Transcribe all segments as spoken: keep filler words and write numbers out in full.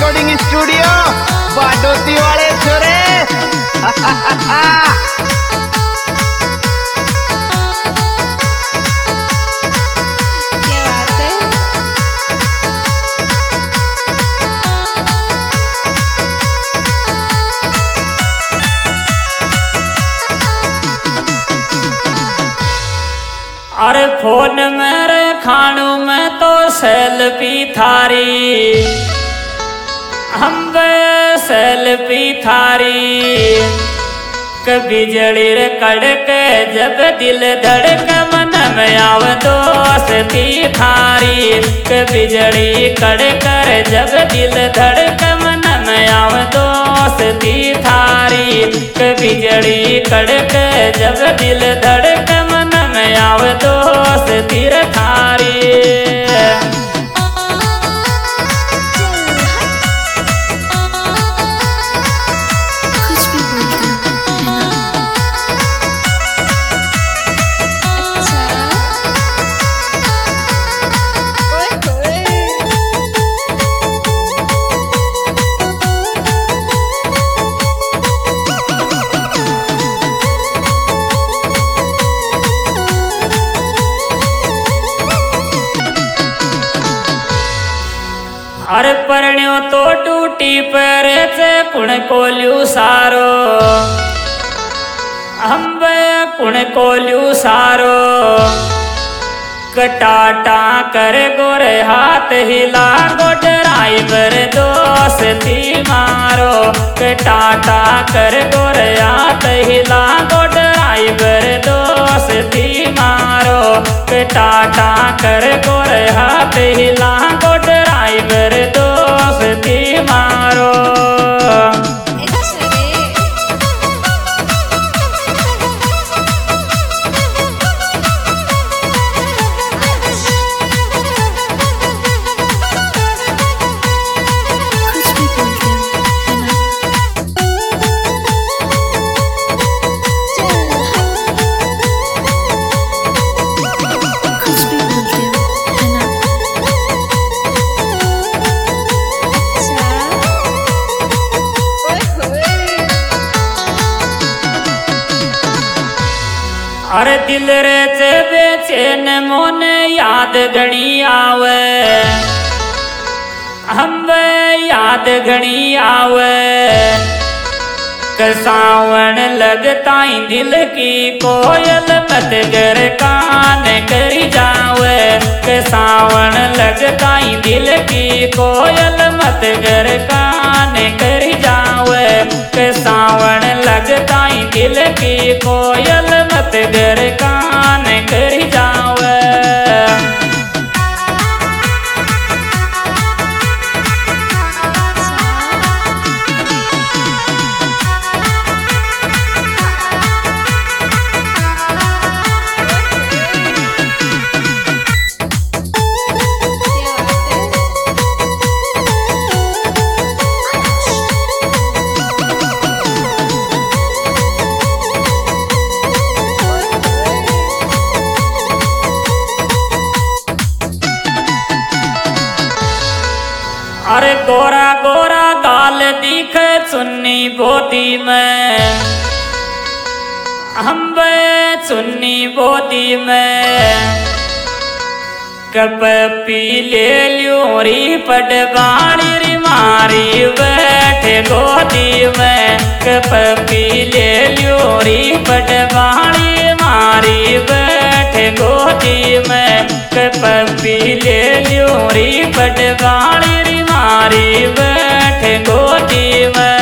Recording studio Badoti वाले छोरे। अरे फोन मेरे खानू में तो सेल्फी थारी, हम सेल्फी थारी। कभी जड़ी रे कड़क जब दिल धड़क मन में आव दोस्ती थारी। कभी जड़ी कड़क जब दिल धड़क मन में आव दोस्ती थारी। कभी जड़ी कड़क जब दिल धड़क मन में आव दोस्ती थारी। अरे परण्यो तो टूटी पर से कुण कोल्यू सारो, हम कुण कोल्यू सारो। कटाटा कर गोरे हाथ हिला गो ड्राइवर दोस्ती मारो। कटाटा कर गोरे हाथ हिला गो ड्राइवर दोस्ती मारो। कटाटा कर गोरे हाथ हिला गो ड्राइवर दोस्ती मारो। अरे दिल रे चे बेचैन मोन याद घनी आवे, हम याद घनी आवे। कसावन लगता दिल की कोयल मत गर कान करी जावे। कसावन लगता दिल की कोयल मत गर कान करी जावे। कसावन लगता दिल की कोयल मत गर कान करी जावे। अरे गोरा गोरा गाल दिख चुन्नी बोती में, हम चुन्नी बोती में। कप पी ले ल्योरी पटवाणी री मारी बैठे गोदी में। कप पी ले ल्योरी पटवाणी मारी बैठे गोदी में। कप पी ले ल्योरी पटवाणी मारी बैठे गोदी में।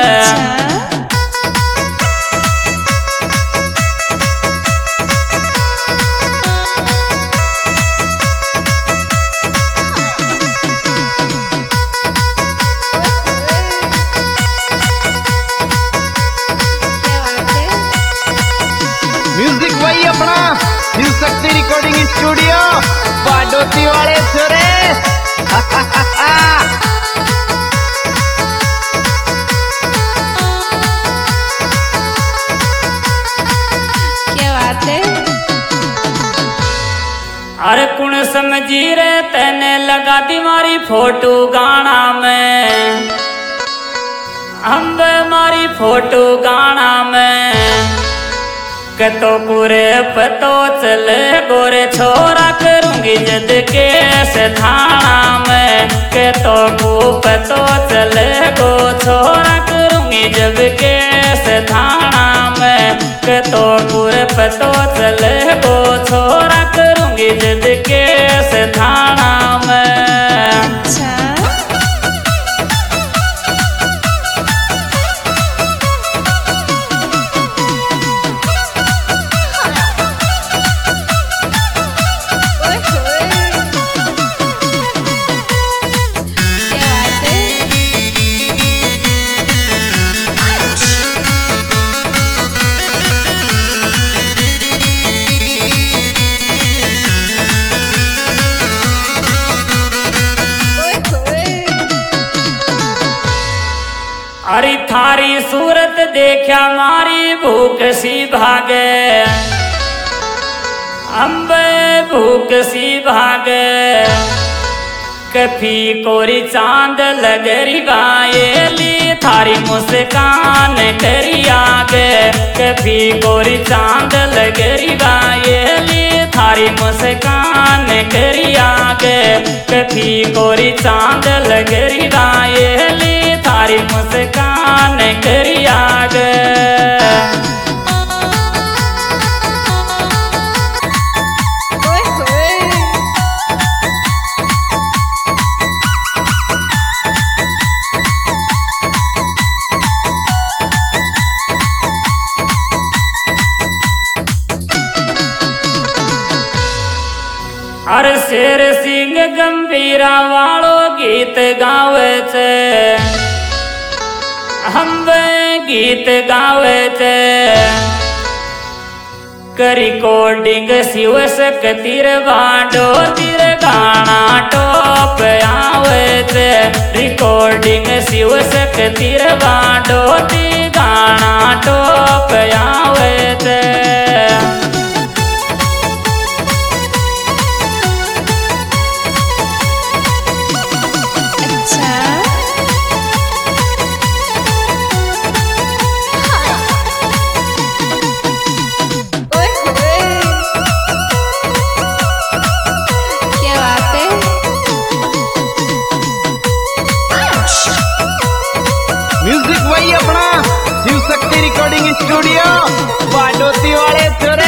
म्यूजिक वही अपना शिव शक्ति रिकॉर्डिंग स्टूडियो बाडोती वाले छोरे। अरे कुण समझी रे तेने लगा दी मारी फोटो गाना में, अम्बे मारी फोटो गाना में, के तो पूरे पतो चले गोरे छोरा करूंगी जद केस थाना में, के तो को पतो चले गो छोरा करूंगी जब केस थाना में, के तो पूरे पतो चले गो छोरा करूंगी जद केस थाना में। अरे थारी सूरत देखा मारी भूख सी भागे, अम्बे भूख सी भागे, कफी कोरी चांद लगरी बायली थारी मुस्कान करी आगे, कफी कोरी चांद लगरी बायली थारी मुस्कान करी आगे, कफी कोरी चांद लगरी बायली थारी मुस्कान करी आगे। अरे शेर सिंह गंभीरा वालो गीत गावे छे, हम गीत गावे छे, रिकॉर्डिंग शिव शक्तिर बाडो तिर गाना टॉप आवे छे, रिकॉर्डिंग शिव शक्तिर बाडो तिर गाना टॉप आवे छे। म्यूजिक वही अपना शिव शक्ति रिकॉर्डिंग स्टूडियो बाडोती वाले छोरे।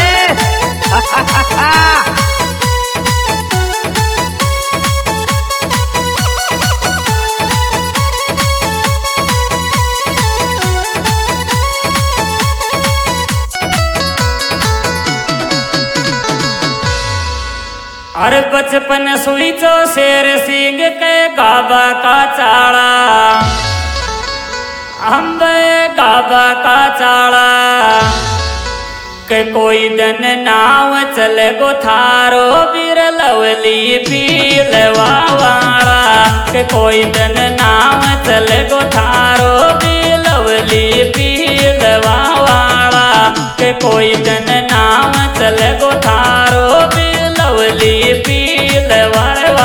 अरे बचपन सुई चो शेर सिंह के गाबा का चाड़ा, अम्बे गाबा का चाड़ा, के कोई दिन नाव चले गो थारो बीर लवली पील वाला, के कोई दिन नाव चले गो थारो बीर लवली पील वाला, के कोई दिन नाव चले गो थारो बीर लवली पील वाला।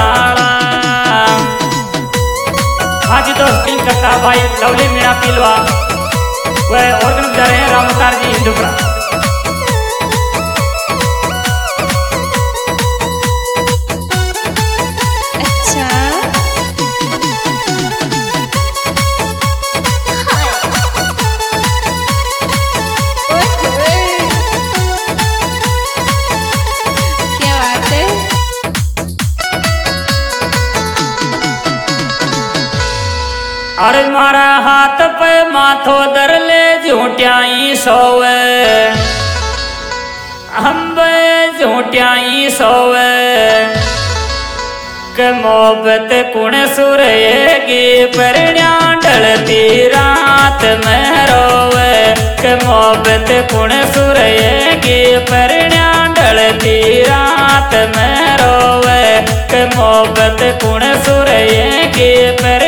हाजी दोस्त कट्टा भाई लवली मीणा पिलवा वह ऑर्गेनाइजर हैं रामतार जी हिंदुपुरा। अरे मारा हाथ पे माथो दर ले झूठ्याई सोवे, हम झूठ्याई सोवे, के मोहब्बत कुण सुरेगी परण्या ढलती रात में रोवे, के मोहब्बत कुण सुरेगी परण्या ढलती रात में रोवे, के मोहब्बत कुण सुरेगी पर